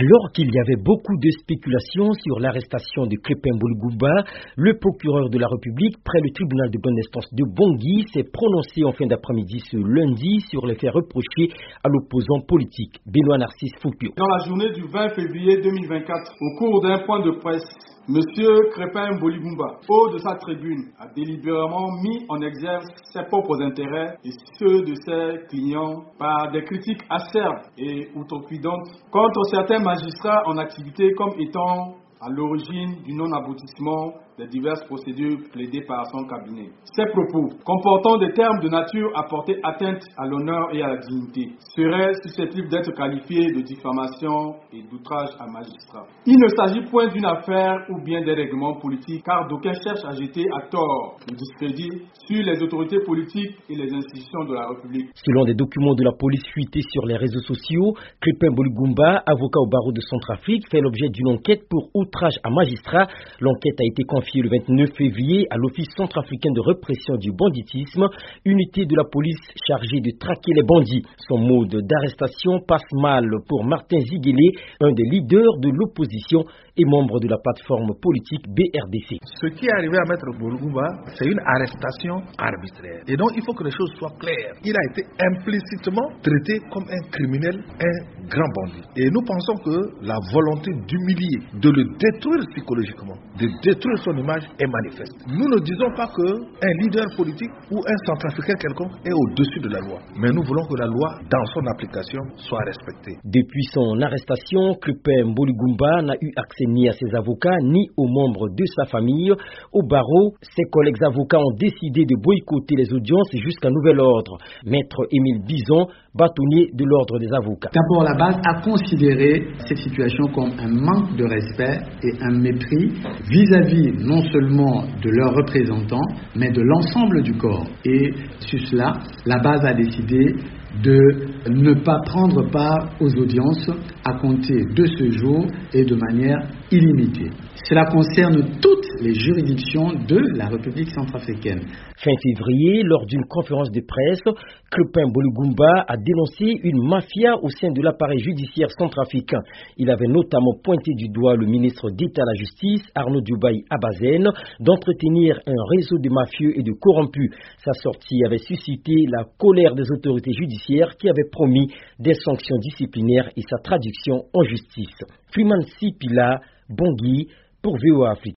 Alors qu'il y avait beaucoup de spéculations sur l'arrestation de Crépin Mboulou-Goumba, le procureur de la République, près le tribunal de grande instance de Bangui, s'est prononcé en fin d'après-midi ce lundi sur les faits reprochés à l'opposant politique, Benoît Narcisse Foucault. Dans la journée du 20 février 2024, au cours d'un point de presse, Monsieur Crépin Mboulou-Goumba, haut de sa tribune, a délibérément mis en exergue ses propres intérêts et ceux de ses clients par des critiques acerbes et outrecuidantes contre certains magistrats en activité comme étant à l'origine du non-aboutissement des diverses procédures plaidées par son cabinet. Ces propos, comportant des termes de nature à porter atteinte à l'honneur et à la dignité, seraient susceptibles d'être qualifiés de diffamation et d'outrage à magistrat. Il ne s'agit point d'une affaire ou bien des règlements politiques, car d'aucuns cherchent à jeter à tort le discrédit sur les autorités politiques et les institutions de la République. Selon des documents de la police fuités sur les réseaux sociaux, Crépin Mboulou-Goumba, avocat au barreau de Centrafrique, fait l'objet d'une enquête pour outrage à magistrat. L'enquête a été confiée le 29 février à l'Office centrafricain de répression du banditisme, unité de la police chargée de traquer les bandits. Son mode d'arrestation passe mal pour Martin Ziguélé, un des leaders de l'opposition et membre de la plateforme politique BRDC. Ce qui est arrivé à Maître Mboulou-Goumba, c'est une arrestation arbitraire. Et donc il faut que les choses soient claires. Il a été implicitement traité comme un criminel, un grand bandit. Et nous pensons que la volonté d'humilier, de le détruire psychologiquement, de détruire son image est manifeste. Nous ne disons pas qu'un leader politique ou un centrafricain quelconque est au-dessus de la loi. Mais nous voulons que la loi, dans son application, soit respectée. Depuis son arrestation, Crépin Mboulou-Goumba n'a eu accès ni à ses avocats, ni aux membres de sa famille. Au barreau, ses collègues avocats ont décidé de boycotter les audiences jusqu'à nouvel ordre. Maître Émile Bison, bâtonnier de l'ordre des avocats. D'abord, la base a considéré cette situation comme un manque de respect et un mépris vis-à-vis non seulement de leurs représentants, mais de l'ensemble du corps. Et sur cela, la base a décidé de ne pas prendre part aux audiences à compter de ce jour et de manière illimitée. Cela concerne toutes les juridictions de la République centrafricaine. Fin février, lors d'une conférence de presse, Crépin Mboulou-Goumba a dénoncé une mafia au sein de l'appareil judiciaire centrafricain. Il avait notamment pointé du doigt le ministre d'État à la Justice, Arnaud Diobaye Abazen, d'entretenir un réseau de mafieux et de corrompus. Sa sortie avait suscité la colère des autorités judiciaires qui avaient promis des sanctions disciplinaires et sa traduction en justice. Freeman Sipila, Bangui, pour VOA Afrique.